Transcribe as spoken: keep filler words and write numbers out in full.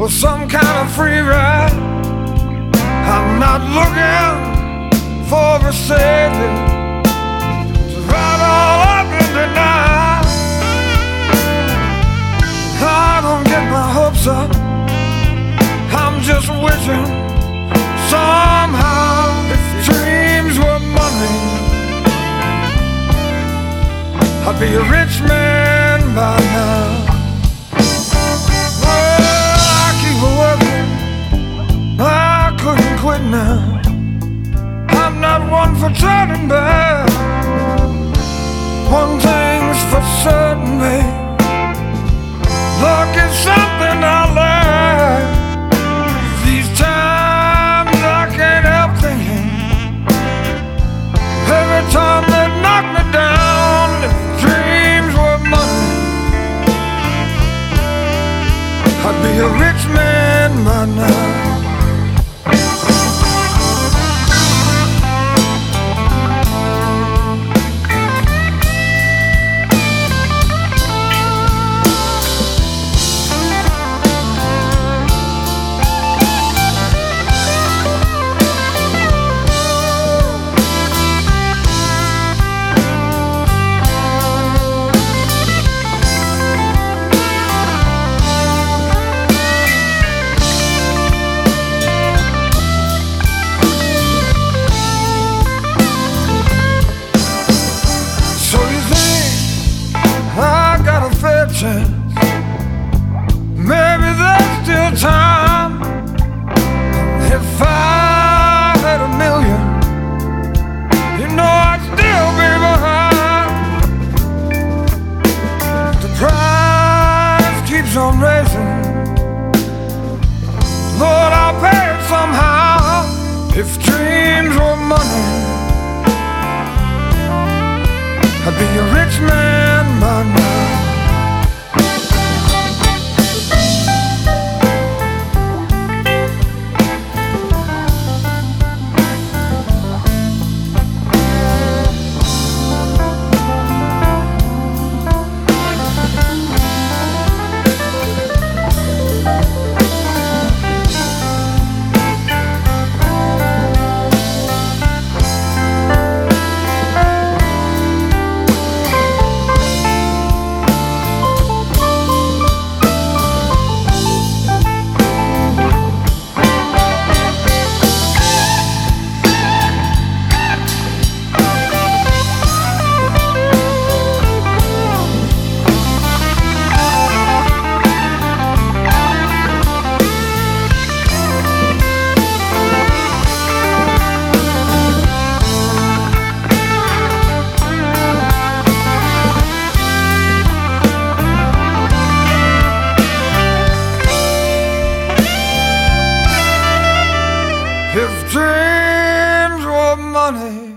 for some kind of free ride. I'm not looking for a savior to ride all up and deny. I don't get my hopes up, I'm just wishing somehow if dreams were money, I'd be a rich man by now. Well, I keep working, I couldn't quit now. I'm not one for turning back. One thing's for certain, babe, luck is something I learned. These times I can't help thinking, every time they knock me down, if dreams were money, I'd be a rich man by now. Chance. Maybe there's still time. If I had a million, you know I'd still be behind. The price keeps on raising, Lord, I'll pay it somehow. If dreams were money, I'd be a rich man by now. If dreams were money,